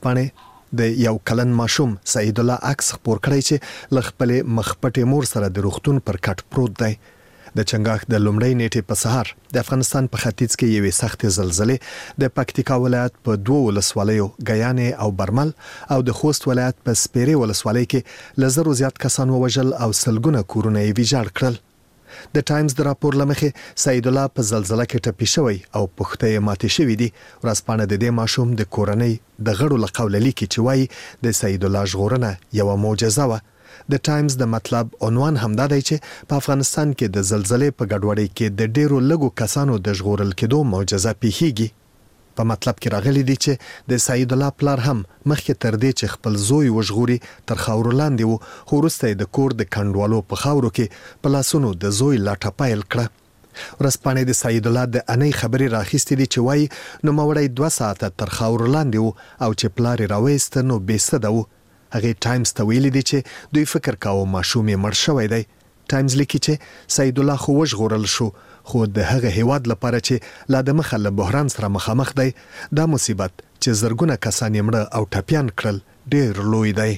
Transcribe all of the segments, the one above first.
پاڼې د یو کلن ماشوم سعید الله عکس خپور کړی چې له خپلې مخپټې مور سره د روغتون پر کټ پروت دی. د چنګاښ د لومړۍ نیټې په سهار د افغانستان په ختیځ کې یوې سختې زلزلې د پکتیکا ولایت په 2 ولسوالیو ګیانې او برمل او د خوست ولایت په سپیرې ولسوالۍ کې له 100 زیات کسان ووژل او سلګونه کورونه یې ویجاړ کړل. د ټایمز د راپور لمخې سعید الله په زلزلہ کې ټپي شوی او پښتۍ یې ماتې شوې دي. ورځپاڼه د دې ماشوم د کورنۍ د غړو له قوله لیکي چې وایي د سعید الله ژغورنه یوه معجزه وه. د ټایمز د مطلب عنوان همدا دی چې په افغانستان کې د زلزلې په ګډوډۍ کې د ډیرو لږو کسانو د ژغورل کېدو معجزه پیښیږي. په مطلب کې راغلي دي چې د سعید الله پلار هم مخکې تر دې چې خپل زوی وژغوري تر خاورو لاندې و، خو وروسته د کور د کنډوالو په خاورو کې په لاسونو د زوی لاټه پیل کړه. ورځپاڼې د سعید الله د انۍ خبرې راخیستې دي چې وایي نوموړی 2 ساعته تر خاورو لاندې و او چې پلار یې راویسته نو بېسده و. هغې ټایمز ته ویلي دي چې دوی فکر کاوه ماشوم یې مړ شوی دی. ټایمز لیکي چې سعید الله خو وژغورل شو، خو د هغه هیواد لپاره چې لا د مخه له بحران سره مخامخ دی، دا مصیبت چې زرګونه کسان یې مړه او ټپیان کړل ډېر لوی دی.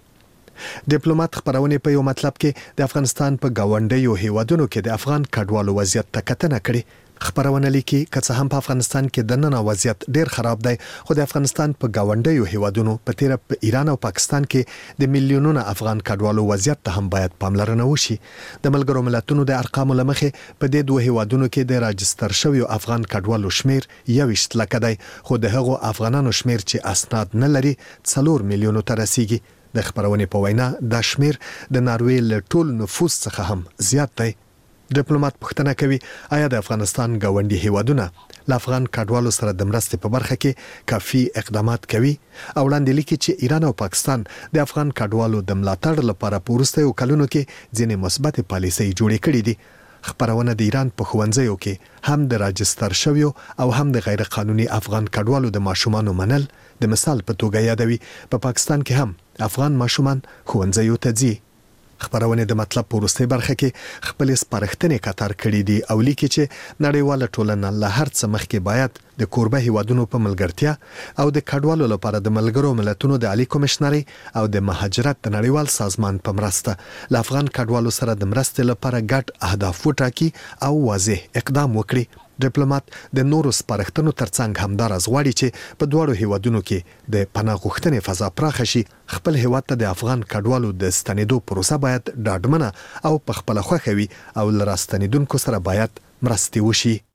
ډیپلوماټ خبرونه په یو مطلب کې د افغانستان په گاونډیو هیوادونو کې د افغان کډوالو وضعیت ته کتنه کړې. خبرونه لیکي که څه هم په افغانستان کې د نن وضعیت ډیر خراب دی، خو د افغانستان په گاونډیو هیوادونو په تیر په ایران او پاکستان کې د میلیونونو افغان کډوالو وضعیت ته هم باید پاملرنه وشي. د ملګرو ملتونو د ارقامو لمخې په دې 2 هیوادونو کې د راجستر شویو افغان کډوالو شمیر 21 لکه دی، خو د هغو افغانانو شمیر چې اسناد نه لري 4 میلیونو ته رسیږي. د خبرونې په وینا دا شمیر د ناروې له ټول نفوس څخه هم زیات دی. ډیپلوماټ پوښتنه کوي آیا د افغانستان گاونډي هیوادونه له افغان کډوالو سره د مرستې په برخه کې کافي اقدامات کوي؟ او وړاندې لیکي چې ایران او پاکستان د افغان کډوالو د ملاتړ لپاره په وروستیو کلونو کې ځینې مثبت پالیسۍ جوړې کړې دي. خبرونه د ایران په ښوونځیو کې هم د راجستر شویو او هم د غیر قانوني افغان کډوالو د ماشومانو منل د مثال په توګه یادوي. په پاکستان کې هم افغان ماشومان ښوونځیو ته ځي. خبرونه د مطلب په وروستۍ برخه کې خپل سپارښتنې کتار کړې دي او لیکي چې نړیواله ټولنه له هر څه مخکې باید د کوربه هیوادونو په ملګرتیا او د کډوالو لپاره د ملګرو ملتونو د عالی کمشنري او د مهاجرت د نړیوال سازمان په مرسته له افغان کډوالو سره د مرستې لپاره ګډ اهداف وټاکي او واضح اقدام وکړي. ډیپلوماټ د نورو سپارښتنو ترڅنګ همدارس غواړي چې په دواړو هیوادونو کې د پناه غوښتنې فضا پراخه شي. خپل هیواد ته د افغان کډوالو د ستنېدو پروسه باید ډاډمنه او په خپله خوښه وي او له راستنېدونکو سره باید مرستې وشي.